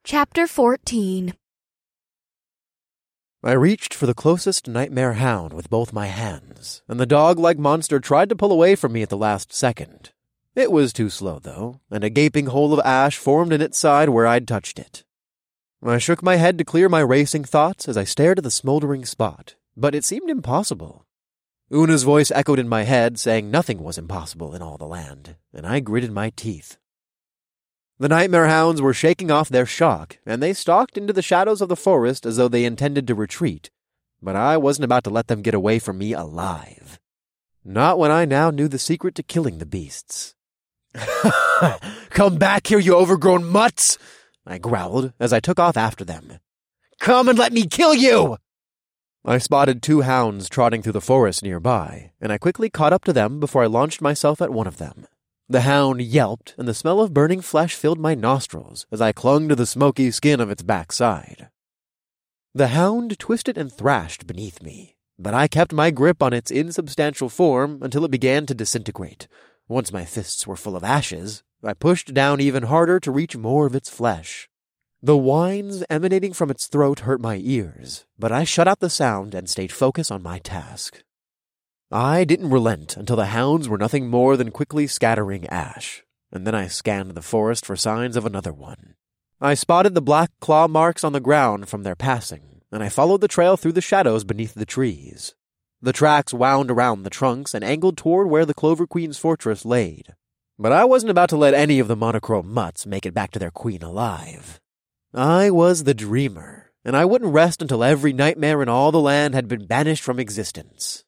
Chapter 14. I reached for the closest nightmare hound with both my hands, and the dog-like monster tried to pull away from me at the last second. It was too slow, though, and a gaping hole of ash formed in its side where I'd touched it. I shook my head to clear my racing thoughts as I stared at the smoldering spot, but it seemed impossible. Una's voice echoed in my head, saying nothing was impossible in all the land, and I gritted my teeth. The nightmare hounds were shaking off their shock, and they stalked into the shadows of the forest as though they intended to retreat. But I wasn't about to let them get away from me alive. Not when I now knew the secret to killing the beasts. "Come back here, you overgrown mutts!" I growled as I took off after them. "Come and let me kill you!" I spotted two hounds trotting through the forest nearby, and I quickly caught up to them before I launched myself at one of them. The hound yelped, and the smell of burning flesh filled my nostrils as I clung to the smoky skin of its backside. The hound twisted and thrashed beneath me, but I kept my grip on its insubstantial form until it began to disintegrate. Once my fists were full of ashes, I pushed down even harder to reach more of its flesh. The whines emanating from its throat hurt my ears, but I shut out the sound and stayed focused on my task. I didn't relent until the hounds were nothing more than quickly scattering ash, and then I scanned the forest for signs of another one. I spotted the black claw marks on the ground from their passing, and I followed the trail through the shadows beneath the trees. The tracks wound around the trunks and angled toward where the Clover Queen's fortress laid. But I wasn't about to let any of the monochrome mutts make it back to their queen alive. I was the dreamer, and I wouldn't rest until every nightmare in all the land had been banished from existence.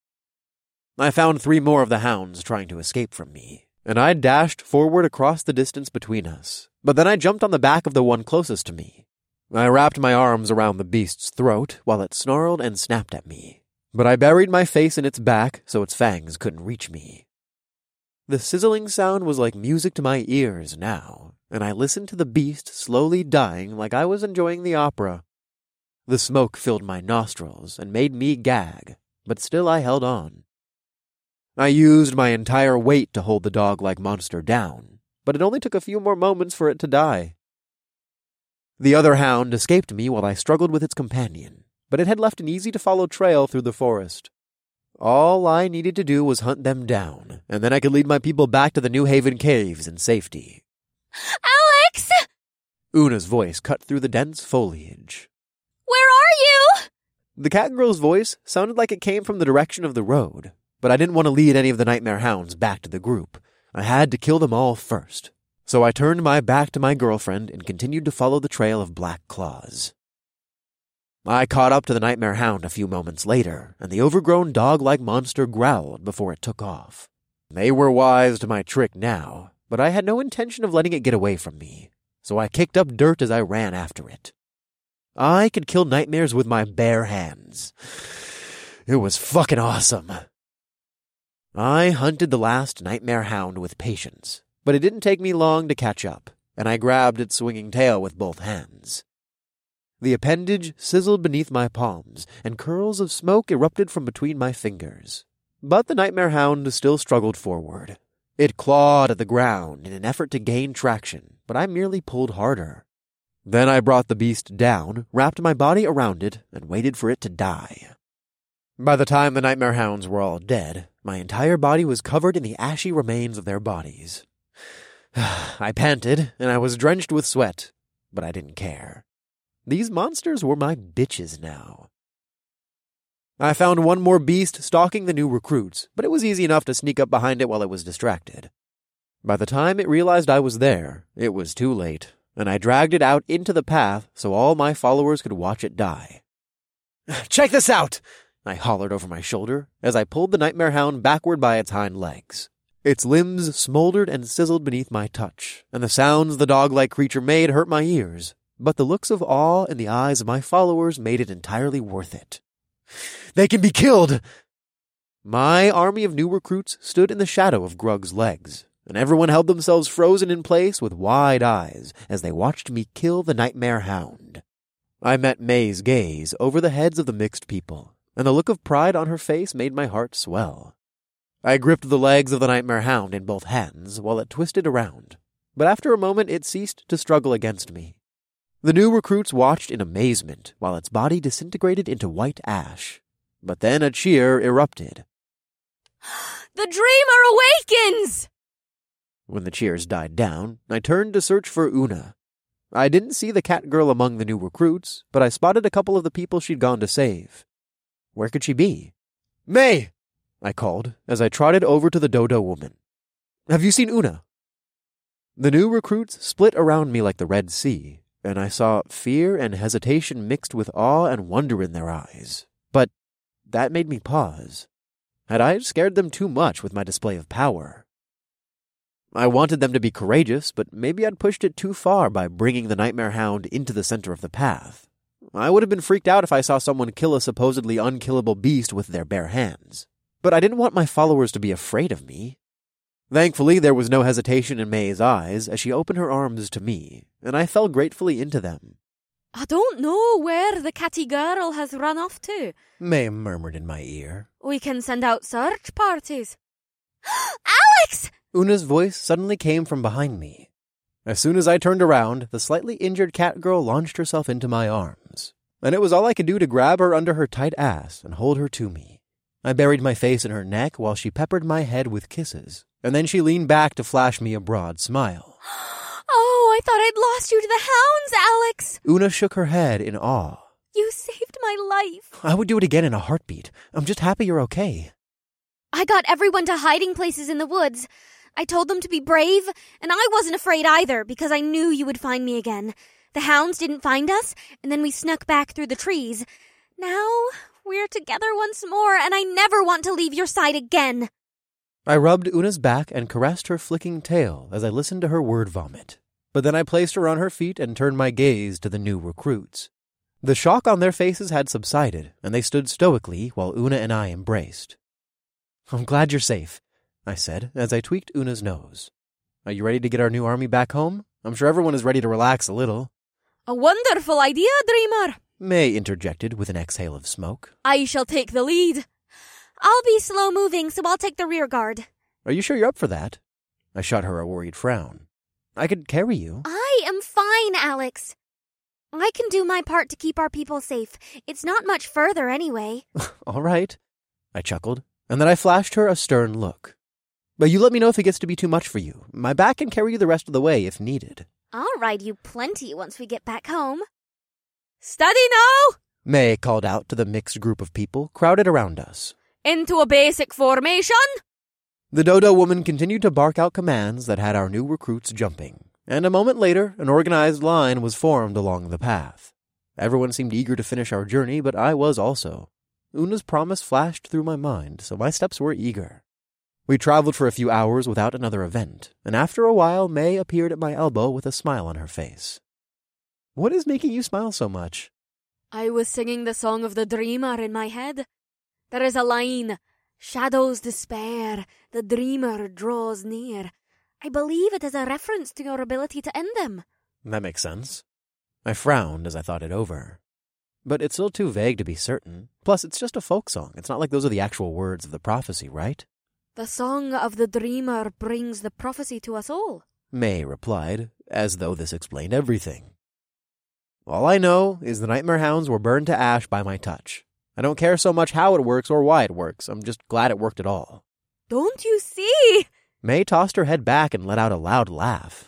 I found 3 more of the hounds trying to escape from me, and I dashed forward across the distance between us, but then I jumped on the back of the one closest to me. I wrapped my arms around the beast's throat while it snarled and snapped at me, but I buried my face in its back so its fangs couldn't reach me. The sizzling sound was like music to my ears now, and I listened to the beast slowly dying like I was enjoying the opera. The smoke filled my nostrils and made me gag, but still I held on. I used my entire weight to hold the dog-like monster down, but it only took a few more moments for it to die. The other hound escaped me while I struggled with its companion, but it had left an easy-to-follow trail through the forest. All I needed to do was hunt them down, and then I could lead my people back to the New Haven caves in safety. Alex! Una's voice cut through the dense foliage. Where are you? The cat girl's voice sounded like it came from the direction of the road, but I didn't want to lead any of the nightmare hounds back to the group. I had to kill them all first. So I turned my back to my girlfriend and continued to follow the trail of black claws. I caught up to the nightmare hound a few moments later, and the overgrown dog-like monster growled before it took off. They were wise to my trick now, but I had no intention of letting it get away from me, so I kicked up dirt as I ran after it. I could kill nightmares with my bare hands. It was fucking awesome. I hunted the last nightmare hound with patience, but it didn't take me long to catch up, and I grabbed its swinging tail with both hands. The appendage sizzled beneath my palms, and curls of smoke erupted from between my fingers. But the nightmare hound still struggled forward. It clawed at the ground in an effort to gain traction, but I merely pulled harder. Then I brought the beast down, wrapped my body around it, and waited for it to die. By the time the nightmare hounds were all dead, my entire body was covered in the ashy remains of their bodies. I panted, and I was drenched with sweat, but I didn't care. These monsters were my bitches now. I found one more beast stalking the new recruits, but it was easy enough to sneak up behind it while it was distracted. By the time it realized I was there, it was too late, and I dragged it out into the path so all my followers could watch it die. "Check this out!" I hollered over my shoulder as I pulled the nightmare hound backward by its hind legs. Its limbs smoldered and sizzled beneath my touch, and the sounds the dog-like creature made hurt my ears, but the looks of awe in the eyes of my followers made it entirely worth it. "They can be killed!" My army of new recruits stood in the shadow of Grug's legs, and everyone held themselves frozen in place with wide eyes as they watched me kill the nightmare hound. I met May's gaze over the heads of the mixed people, and the look of pride on her face made my heart swell. I gripped the legs of the nightmare hound in both hands while it twisted around, but after a moment it ceased to struggle against me. The new recruits watched in amazement while its body disintegrated into white ash. But then a cheer erupted. The dreamer awakens! When the cheers died down, I turned to search for Una. I didn't see the cat girl among the new recruits, but I spotted a couple of the people she'd gone to save. Where could she be? May! I called as I trotted over to the dodo woman. Have you seen Una? The new recruits split around me like the Red Sea, and I saw fear and hesitation mixed with awe and wonder in their eyes. But that made me pause. Had I scared them too much with my display of power? I wanted them to be courageous, but maybe I'd pushed it too far by bringing the Nightmare Hound into the center of the path. I would have been freaked out if I saw someone kill a supposedly unkillable beast with their bare hands. But I didn't want my followers to be afraid of me. Thankfully, there was no hesitation in May's eyes as she opened her arms to me, and I fell gratefully into them. I don't know where the catty girl has run off to, May murmured in my ear. We can send out search parties. Alex! Una's voice suddenly came from behind me. As soon as I turned around, the slightly injured cat girl launched herself into my arms, and it was all I could do to grab her under her tight ass and hold her to me. I buried my face in her neck while she peppered my head with kisses, and then she leaned back to flash me a broad smile. Oh, I thought I'd lost you to the hounds, Alex! Una shook her head in awe. You saved my life. I would do it again in a heartbeat. I'm just happy you're okay. I got everyone to hiding places in the woods. I told them to be brave, and I wasn't afraid either because I knew you would find me again. The hounds didn't find us, and then we snuck back through the trees. Now we're together once more, and I never want to leave your side again. I rubbed Una's back and caressed her flicking tail as I listened to her word vomit. But then I placed her on her feet and turned my gaze to the new recruits. The shock on their faces had subsided, and they stood stoically while Una and I embraced. I'm glad you're safe, I said as I tweaked Una's nose. Are you ready to get our new army back home? I'm sure everyone is ready to relax a little. A wonderful idea, Dreamer, May interjected with an exhale of smoke. I shall take the lead. I'll be slow-moving, so I'll take the rear guard. Are you sure you're up for that? I shot her a worried frown. I could carry you. I am fine, Alex. I can do my part to keep our people safe. It's not much further anyway. All right, I chuckled, and then I flashed her a stern look. But you let me know if it gets to be too much for you. My back can carry you the rest of the way if needed. I'll ride you plenty once we get back home. Steady now! May called out to the mixed group of people crowded around us. Into a basic formation. The dodo woman continued to bark out commands that had our new recruits jumping, and a moment later, an organized line was formed along the path. Everyone seemed eager to finish our journey, but I was also. Una's promise flashed through my mind, so my steps were eager. We traveled for a few hours without another event, and after a while May appeared at my elbow with a smile on her face. What is making you smile so much? I was singing the song of the dreamer in my head. There is a line, shadows despair, the dreamer draws near. I believe it is a reference to your ability to end them. That makes sense. I frowned as I thought it over. But it's still too vague to be certain. Plus, it's just a folk song. It's not like those are the actual words of the prophecy, right? The song of the dreamer brings the prophecy to us all, May replied, as though this explained everything. All I know is the Nightmare Hounds were burned to ash by my touch. I don't care so much how it works or why it works. I'm just glad it worked at all. Don't you see? May tossed her head back and let out a loud laugh.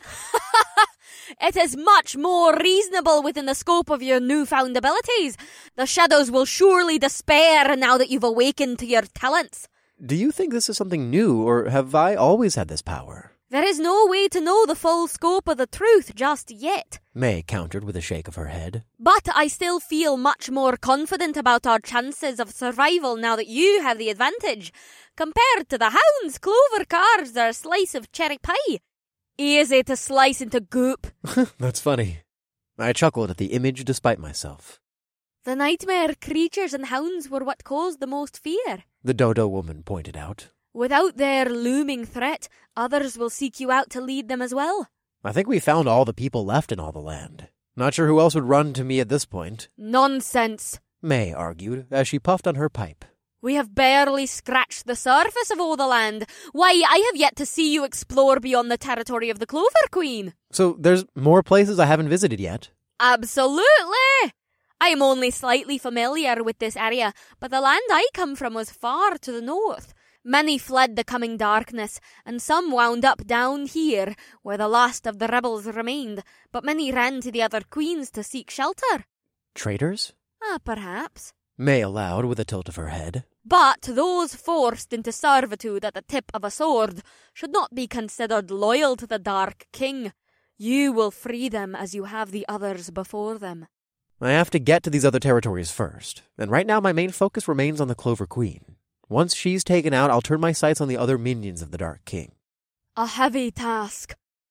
It is much more reasonable within the scope of your newfound abilities. The shadows will surely despair now that you've awakened to your talents. Do you think this is something new, or have I always had this power? There is no way to know the full scope of the truth just yet. May countered with a shake of her head. But I still feel much more confident about our chances of survival now that you have the advantage. Compared to the hounds, clover cards are a slice of cherry pie. Easy to slice into goop. That's funny. I chuckled at the image despite myself. The nightmare creatures and hounds were what caused the most fear, the dodo woman pointed out. Without their looming threat, others will seek you out to lead them as well. I think we found all the people left in all the land. Not sure who else would run to me at this point. Nonsense, May argued as she puffed on her pipe. We have barely scratched the surface of all the land. Why, I have yet to see you explore beyond the territory of the Clover Queen. So there's more places I haven't visited yet? Absolutely! I am only slightly familiar with this area, but the land I come from was far to the north. Many fled the coming darkness, and some wound up down here, where the last of the rebels remained, but many ran to the other queens to seek shelter. Traitors? Perhaps. May allowed with a tilt of her head. But those forced into servitude at the tip of a sword should not be considered loyal to the Dark King. You will free them as you have the others before them. I have to get to these other territories first, and right now my main focus remains on the Clover Queen. Once she's taken out, I'll turn my sights on the other minions of the Dark King. A heavy task.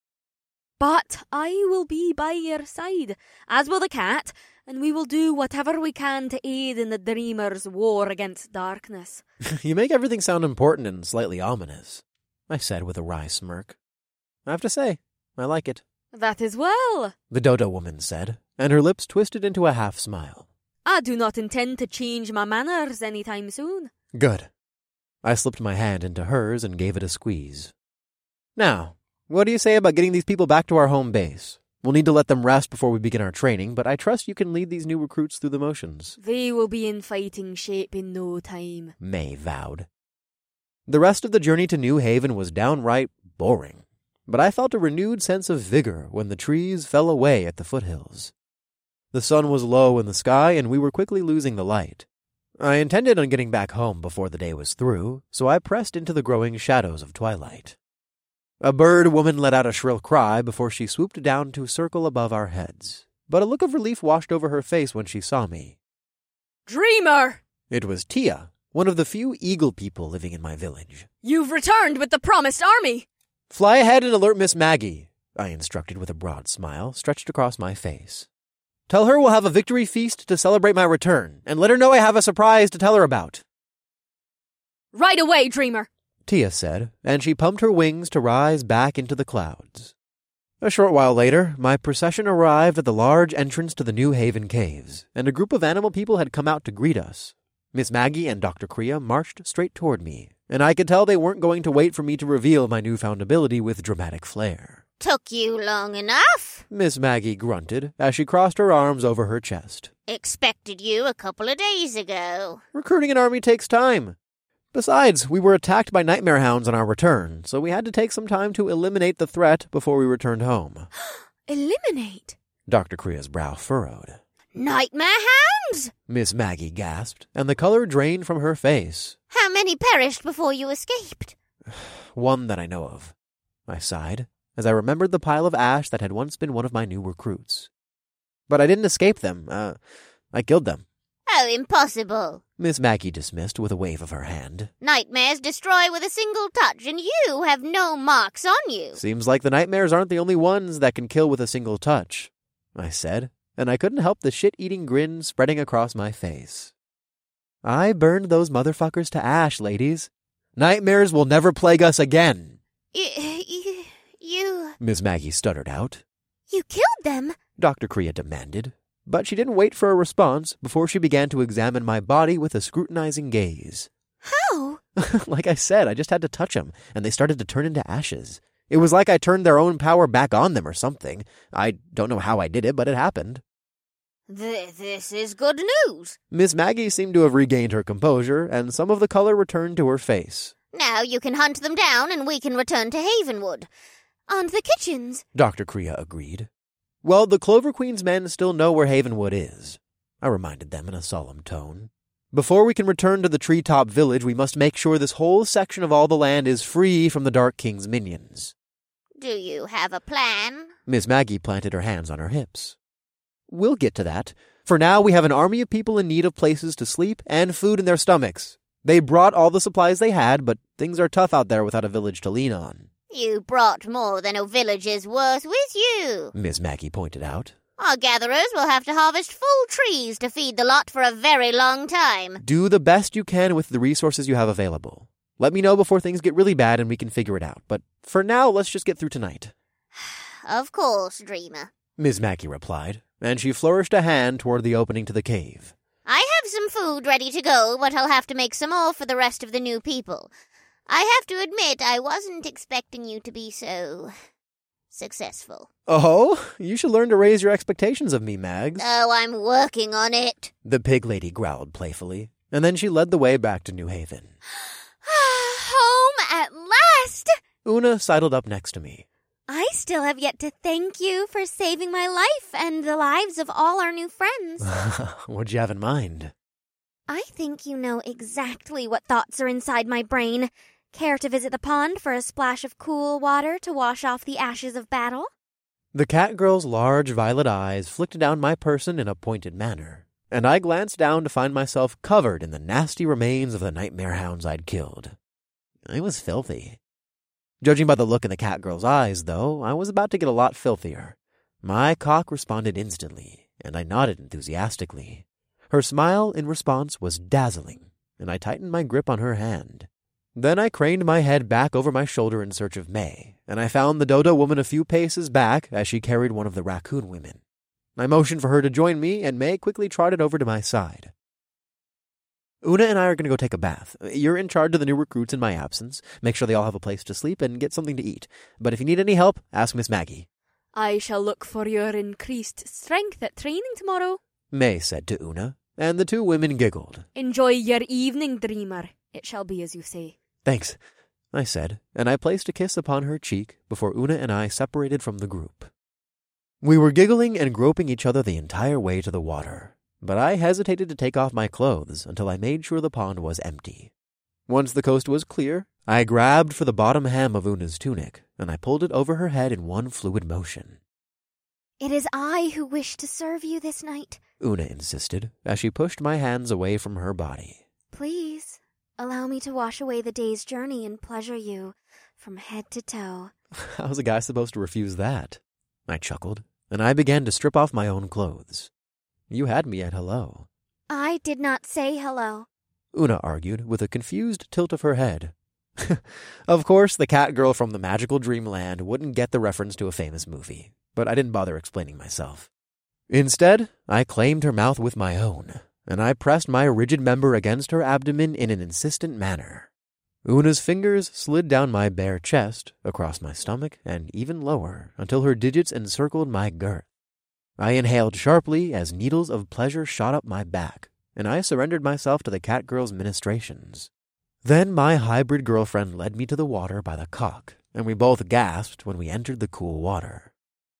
But I will be by your side, as will the cat, and we will do whatever we can to aid in the Dreamer's war against darkness. You make everything sound important and slightly ominous, I said with a wry smirk. I have to say, I like it. That is well, the Dodo woman said, and her lips twisted into a half-smile. I do not intend to change my manners anytime soon. Good. I slipped my hand into hers and gave it a squeeze. Now, what do you say about getting these people back to our home base? We'll need to let them rest before we begin our training, but I trust you can lead these new recruits through the motions. They will be in fighting shape in no time, May vowed. The rest of the journey to New Haven was downright boring, but I felt a renewed sense of vigor when the trees fell away at the foothills. The sun was low in the sky, and we were quickly losing the light. I intended on getting back home before the day was through, so I pressed into the growing shadows of twilight. A bird woman let out a shrill cry before she swooped down to circle above our heads, but a look of relief washed over her face when she saw me. Dreamer! It was Tia, one of the few eagle people living in my village. You've returned with the promised army! Fly ahead and alert Miss Maggie, I instructed with a broad smile stretched across my face. Tell her we'll have a victory feast to celebrate my return, and let her know I have a surprise to tell her about. Right away, Dreamer! Tia said, and she pumped her wings to rise back into the clouds. A short while later, my procession arrived at the large entrance to the New Haven caves, and a group of animal people had come out to greet us. Miss Maggie and Dr. Kriya marched straight toward me, and I could tell they weren't going to wait for me to reveal my newfound ability with dramatic flair. Took you long enough, Miss Maggie grunted as she crossed her arms over her chest. Expected you a couple of days ago. Recruiting an army takes time. Besides, we were attacked by nightmare hounds on our return, so we had to take some time to eliminate the threat before we returned home. Eliminate? Dr. Kriya's brow furrowed. Nightmare hounds? Miss Maggie gasped, and the color drained from her face. How many perished before you escaped? One that I know of. I sighed, as I remembered the pile of ash that had once been one of my new recruits. But I didn't escape them. I killed them. Oh, impossible. Miss Maggie dismissed with a wave of her hand. Nightmares destroy with a single touch, and you have no marks on you. Seems like the nightmares aren't the only ones that can kill with a single touch, I said, and I couldn't help the shit-eating grin spreading across my face. I burned those motherfuckers to ash, ladies. Nightmares will never plague us again. You... Miss Maggie stuttered out. You killed them? Dr. Kriya demanded. But she didn't wait for a response before she began to examine my body with a scrutinizing gaze. How? Like I said, I just had to touch them, and they started to turn into ashes. It was like I turned their own power back on them or something. I don't know how I did it, but it happened. This is good news. Miss Maggie seemed to have regained her composure, and some of the color returned to her face. Now you can hunt them down, and we can return to Havenwood. And the kitchens, Dr. Kriya agreed. Well, the Clover Queen's men still know where Havenwood is, I reminded them in a solemn tone. Before we can return to the treetop village, we must make sure this whole section of all the land is free from the Dark King's minions. Do you have a plan? Miss Maggie planted her hands on her hips. We'll get to that. For now, we have an army of people in need of places to sleep and food in their stomachs. They brought all the supplies they had, but things are tough out there without a village to lean on. You brought more than a village's worth with you, Miss Maggie pointed out. Our gatherers will have to harvest full trees to feed the lot for a very long time. Do the best you can with the resources you have available. Let me know before things get really bad and we can figure it out. But for now, let's just get through tonight. Of course, Dreamer, Miss Maggie replied, and she flourished a hand toward the opening to the cave. I have some food ready to go, but I'll have to make some more for the rest of the new people. I have to admit, I wasn't expecting you to be so successful. Oh, you should learn to raise your expectations of me, Mags. Oh, I'm working on it. The pig lady growled playfully, and then she led the way back to New Haven. Home at last! Una sidled up next to me. I still have yet to thank you for saving my life and the lives of all our new friends. What'd you have in mind? I think you know exactly what thoughts are inside my brain. Care to visit the pond for a splash of cool water to wash off the ashes of battle? The cat girl's large violet eyes flicked down my person in a pointed manner, and I glanced down to find myself covered in the nasty remains of the nightmare hounds I'd killed. I was filthy. Judging by the look in the cat girl's eyes, though, I was about to get a lot filthier. My cock responded instantly, and I nodded enthusiastically. Her smile in response was dazzling, and I tightened my grip on her hand. Then I craned my head back over my shoulder in search of May, and I found the dodo woman a few paces back as she carried one of the raccoon women. I motioned for her to join me, and May quickly trotted over to my side. Una and I are going to go take a bath. You're in charge of the new recruits in my absence. Make sure they all have a place to sleep and get something to eat. But if you need any help, ask Miss Maggie. I shall look for your increased strength at training tomorrow, May said to Una, and the two women giggled. Enjoy your evening, dreamer. It shall be as you say. Thanks, I said, and I placed a kiss upon her cheek before Una and I separated from the group. We were giggling and groping each other the entire way to the water, but I hesitated to take off my clothes until I made sure the pond was empty. Once the coast was clear, I grabbed for the bottom hem of Una's tunic, and I pulled it over her head in one fluid motion. It is I who wish to serve you this night. Una insisted, as she pushed my hands away from her body. Please, allow me to wash away the day's journey and pleasure you from head to toe. How's a guy supposed to refuse that? I chuckled, and I began to strip off my own clothes. You had me at hello. I did not say hello, Una argued with a confused tilt of her head. Of course, the cat girl from the magical dreamland wouldn't get the reference to a famous movie, but I didn't bother explaining myself. Instead, I claimed her mouth with my own, and I pressed my rigid member against her abdomen in an insistent manner. Una's fingers slid down my bare chest, across my stomach, and even lower, until her digits encircled my girth. I inhaled sharply as needles of pleasure shot up my back, and I surrendered myself to the cat girl's ministrations. Then my hybrid girlfriend led me to the water by the cock, and we both gasped when we entered the cool water.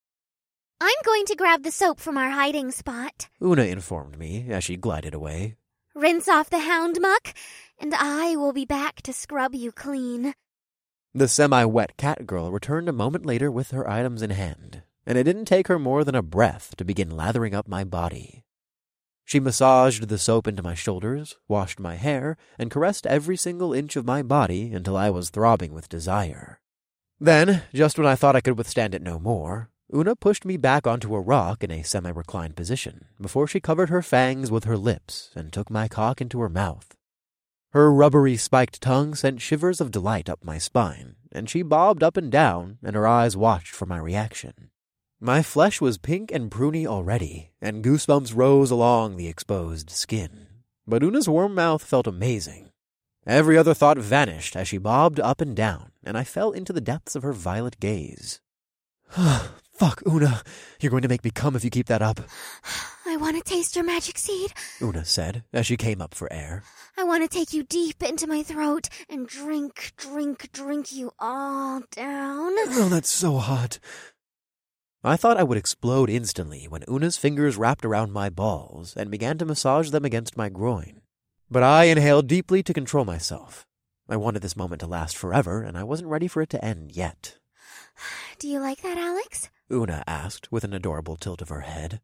I'm going to grab the soap from our hiding spot, Una informed me as she glided away. Rinse off the hound muck, and I will be back to scrub you clean. The semi-wet cat girl returned a moment later with her items in hand, and it didn't take her more than a breath to begin lathering up my body. She massaged the soap into my shoulders, washed my hair, and caressed every single inch of my body until I was throbbing with desire. Then, just when I thought I could withstand it no more, Una pushed me back onto a rock in a semi-reclined position before she covered her fangs with her lips and took my cock into her mouth. Her rubbery spiked tongue sent shivers of delight up my spine, and she bobbed up and down, and her eyes watched for my reaction. My flesh was pink and pruny already, and goosebumps rose along the exposed skin. But Una's warm mouth felt amazing. Every other thought vanished as she bobbed up and down, and I fell into the depths of her violet gaze. Fuck, Una. You're going to make me come if you keep that up. I want to taste your magic seed, Una said as she came up for air. I want to take you deep into my throat and drink you all down. Oh, that's so hot. I thought I would explode instantly when Una's fingers wrapped around my balls and began to massage them against my groin. But I inhaled deeply to control myself. I wanted this moment to last forever, and I wasn't ready for it to end yet. Do you like that, Alex? Una asked with an adorable tilt of her head.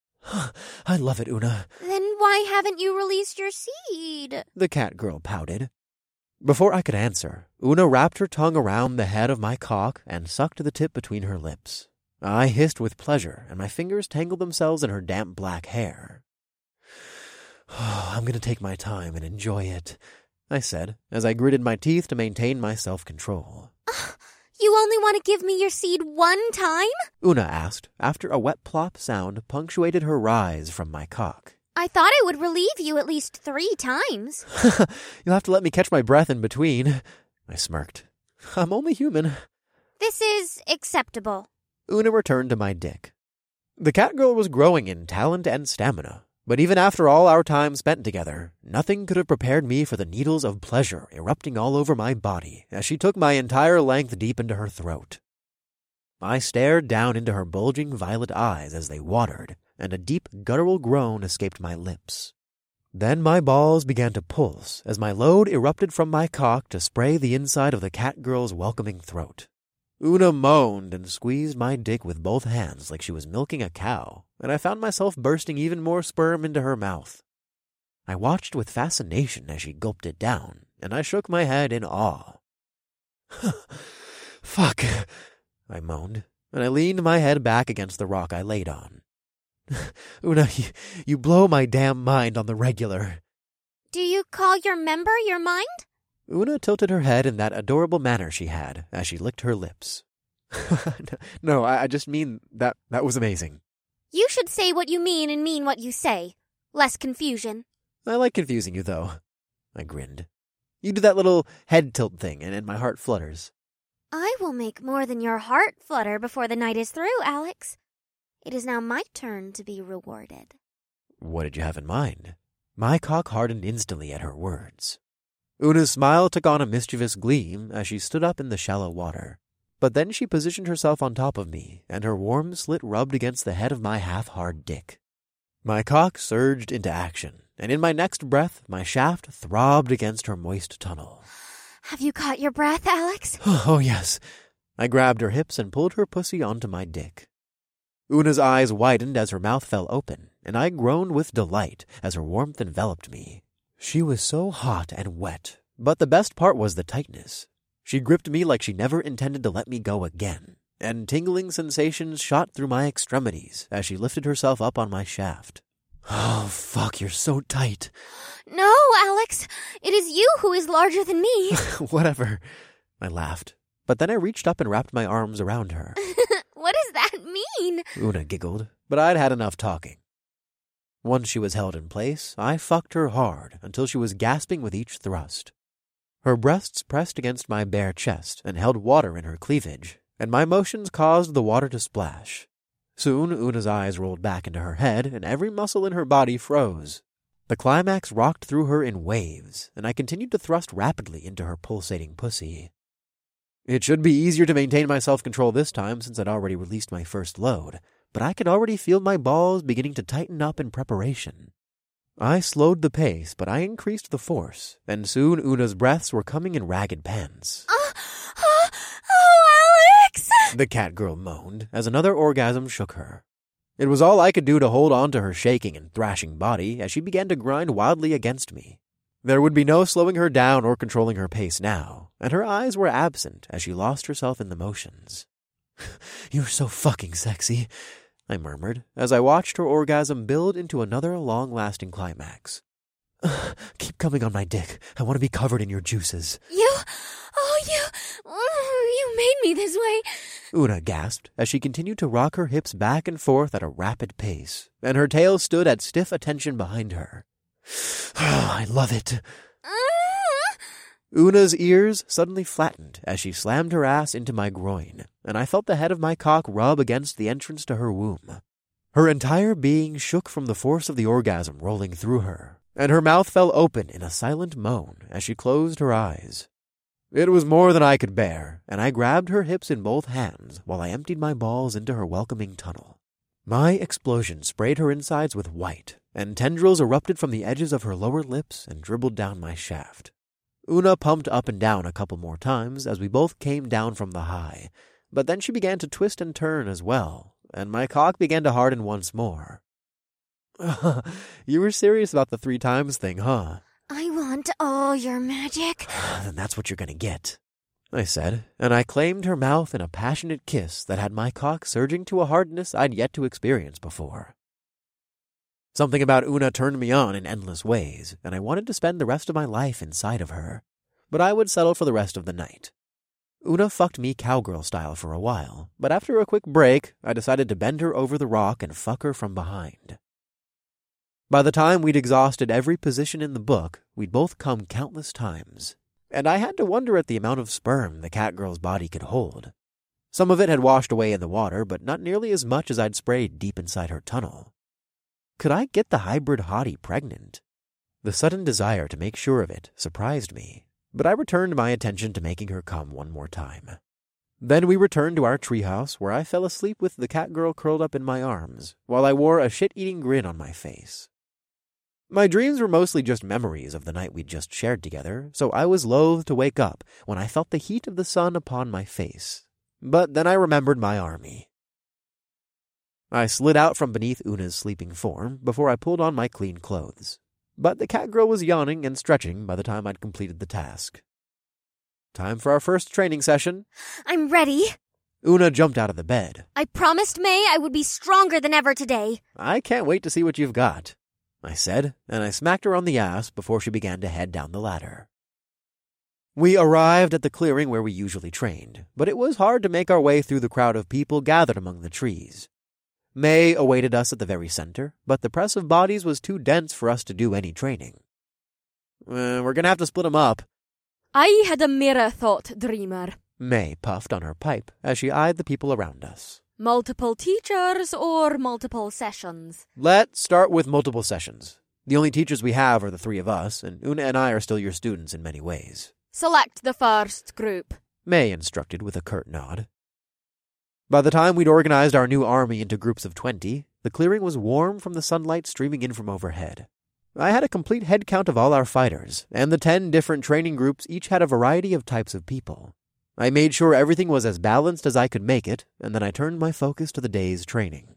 I love it, Una. Then why haven't you released your seed? The cat girl pouted. Before I could answer, Una wrapped her tongue around the head of my cock and sucked the tip between her lips. I hissed with pleasure, and my fingers tangled themselves in her damp black hair. I'm going to take my time and enjoy it, I said, as I gritted my teeth to maintain my self-control. You only want to give me your seed one time? Una asked, after a wet plop sound punctuated her rise from my cock. I thought I would relieve you at least 3 times. You'll have to let me catch my breath in between, I smirked. I'm only human. This is acceptable. Una returned to my dick. The catgirl was growing in talent and stamina, but even after all our time spent together, nothing could have prepared me for the needles of pleasure erupting all over my body as she took my entire length deep into her throat. I stared down into her bulging violet eyes as they watered, and a deep guttural groan escaped my lips. Then my balls began to pulse as my load erupted from my cock to spray the inside of the catgirl's welcoming throat. Una moaned and squeezed my dick with both hands like she was milking a cow, and I found myself bursting even more sperm into her mouth. I watched with fascination as she gulped it down, and I shook my head in awe. Fuck, I moaned, and I leaned my head back against the rock I laid on. Una, you blow my damn mind on the regular. Do you call your member your mind? Una tilted her head in that adorable manner she had as she licked her lips. No, I just mean that was amazing. You should say what you mean and mean what you say. Less confusion. I like confusing you, though. I grinned. You do that little head tilt thing, and my heart flutters. I will make more than your heart flutter before the night is through, Alex. It is now my turn to be rewarded. What did you have in mind? My cock hardened instantly at her words. Una's smile took on a mischievous gleam as she stood up in the shallow water. But then she positioned herself on top of me, and her warm slit rubbed against the head of my half-hard dick. My cock surged into action, and in my next breath, my shaft throbbed against her moist tunnel. Have you caught your breath, Alex? Oh, yes. I grabbed her hips and pulled her pussy onto my dick. Una's eyes widened as her mouth fell open, and I groaned with delight as her warmth enveloped me. She was so hot and wet, but the best part was the tightness. She gripped me like she never intended to let me go again, and tingling sensations shot through my extremities as she lifted herself up on my shaft. Oh, fuck, you're so tight. No, Alex. It is you who is larger than me. Whatever. I laughed, but then I reached up and wrapped my arms around her. What does that mean? Una giggled, but I'd had enough talking. Once she was held in place, I fucked her hard until she was gasping with each thrust. Her breasts pressed against my bare chest and held water in her cleavage, and my motions caused the water to splash. Soon Una's eyes rolled back into her head, and every muscle in her body froze. The climax rocked through her in waves, and I continued to thrust rapidly into her pulsating pussy. It should be easier to maintain my self-control this time since I'd already released my first load, but I could already feel my balls beginning to tighten up in preparation. I slowed the pace, but I increased the force, and soon Una's breaths were coming in ragged pants. Oh, Alex! The catgirl moaned as another orgasm shook her. It was all I could do to hold on to her shaking and thrashing body as she began to grind wildly against me. There would be no slowing her down or controlling her pace now, and her eyes were absent as she lost herself in the motions. You're so fucking sexy, I murmured as I watched her orgasm build into another long-lasting climax. Keep coming on my dick. I want to be covered in your juices. You made me this way. Una gasped as she continued to rock her hips back and forth at a rapid pace, and her tail stood at stiff attention behind her. I love it. Una's ears suddenly flattened as she slammed her ass into my groin, and I felt the head of my cock rub against the entrance to her womb. Her entire being shook from the force of the orgasm rolling through her, and her mouth fell open in a silent moan as she closed her eyes. It was more than I could bear, and I grabbed her hips in both hands while I emptied my balls into her welcoming tunnel. My explosion sprayed her insides with white, and tendrils erupted from the edges of her lower lips and dribbled down my shaft. Una pumped up and down a couple more times as we both came down from the high, but then she began to twist and turn as well, and my cock began to harden once more. You were serious about the 3 times thing, huh? I want all your magic. Then that's what you're gonna get, I said, and I claimed her mouth in a passionate kiss that had my cock surging to a hardness I'd yet to experience before. Something about Una turned me on in endless ways, and I wanted to spend the rest of my life inside of her, but I would settle for the rest of the night. Una fucked me cowgirl style for a while, but after a quick break, I decided to bend her over the rock and fuck her from behind. By the time we'd exhausted every position in the book, we'd both come countless times, and I had to wonder at the amount of sperm the catgirl's body could hold. Some of it had washed away in the water, but not nearly as much as I'd sprayed deep inside her tunnel. Could I get the hybrid hottie pregnant? The sudden desire to make sure of it surprised me, but I returned my attention to making her come one more time. Then we returned to our treehouse, where I fell asleep with the cat girl curled up in my arms, while I wore a shit-eating grin on my face. My dreams were mostly just memories of the night we'd just shared together, so I was loath to wake up when I felt the heat of the sun upon my face. But then I remembered my army. I slid out from beneath Una's sleeping form before I pulled on my clean clothes. But the cat girl was yawning and stretching by the time I'd completed the task. Time for our first training session. I'm ready. Una jumped out of the bed. I promised May I would be stronger than ever today. I can't wait to see what you've got, I said, and I smacked her on the ass before she began to head down the ladder. We arrived at the clearing where we usually trained, but it was hard to make our way through the crowd of people gathered among the trees. May awaited us at the very center, but the press of bodies was too dense for us to do any training. We're going to have to split them up. I had a mirror thought, Dreamer. May puffed on her pipe as she eyed the people around us. Multiple teachers or multiple sessions? Let's start with multiple sessions. The only teachers we have are the three of us, and Una and I are still your students in many ways. Select the first group, May instructed with a curt nod. By the time we'd organized our new army into groups of 20, the clearing was warm from the sunlight streaming in from overhead. I had a complete head count of all our fighters, and the 10 different training groups each had a variety of types of people. I made sure everything was as balanced as I could make it, and then I turned my focus to the day's training.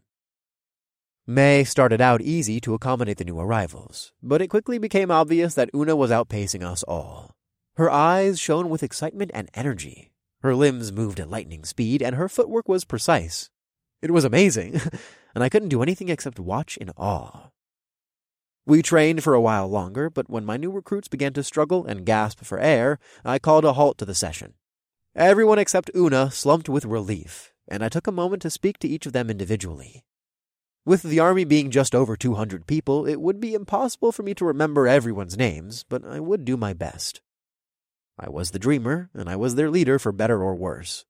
May started out easy to accommodate the new arrivals, but it quickly became obvious that Una was outpacing us all. Her eyes shone with excitement and energy. Her limbs moved at lightning speed, and her footwork was precise. It was amazing, and I couldn't do anything except watch in awe. We trained for a while longer, but when my new recruits began to struggle and gasp for air, I called a halt to the session. Everyone except Una slumped with relief, and I took a moment to speak to each of them individually. With the army being just over 200 people, it would be impossible for me to remember everyone's names, but I would do my best. I was the Dreamer, and I was their leader for better or worse.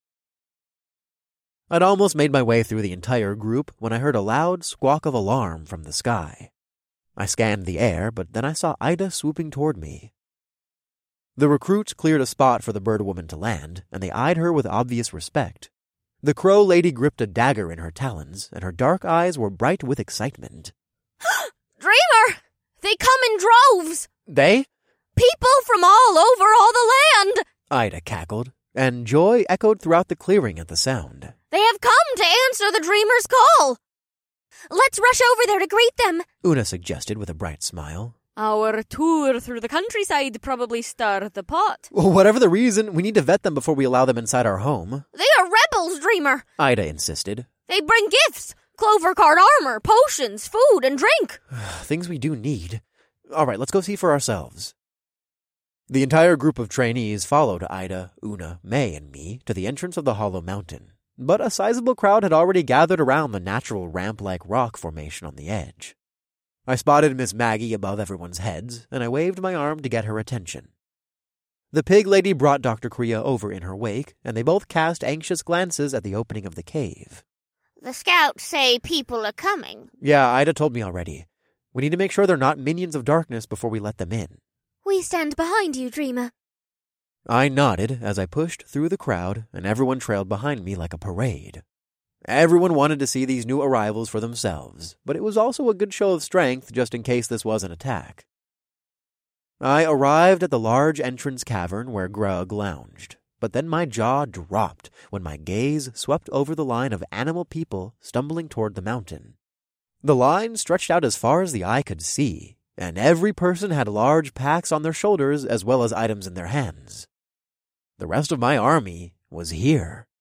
I'd almost made my way through the entire group when I heard a loud squawk of alarm from the sky. I scanned the air, but then I saw Ida swooping toward me. The recruits cleared a spot for the bird woman to land, and they eyed her with obvious respect. The crow lady gripped a dagger in her talons, and her dark eyes were bright with excitement. Dreamer! They come in droves! They? People from all over all the land! Ida cackled, and joy echoed throughout the clearing at the sound. They have come to answer the Dreamer's call! Let's rush over there to greet them, Una suggested with a bright smile. Our tour through the countryside probably stirred the pot. Well, whatever the reason, we need to vet them before we allow them inside our home. They are rebels, Dreamer! Ida insisted. They bring gifts, clover card armor, potions, food, and drink. Things we do need. All right, let's go see for ourselves. The entire group of trainees followed Ida, Una, May, and me to the entrance of the Hollow Mountain, but a sizable crowd had already gathered around the natural ramp-like rock formation on the edge. I spotted Miss Maggie above everyone's heads, and I waved my arm to get her attention. The pig lady brought Dr. Kriya over in her wake, and they both cast anxious glances at the opening of the cave. The scouts say people are coming. Yeah, Ida told me already. We need to make sure they're not minions of darkness before we let them in. We stand behind you, Dreamer. I nodded as I pushed through the crowd, and everyone trailed behind me like a parade. Everyone wanted to see these new arrivals for themselves, but it was also a good show of strength just in case this was an attack. I arrived at the large entrance cavern where Grug lounged, but then my jaw dropped when my gaze swept over the line of animal people stumbling toward the mountain. The line stretched out as far as the eye could see, and every person had large packs on their shoulders as well as items in their hands. The rest of my army was here.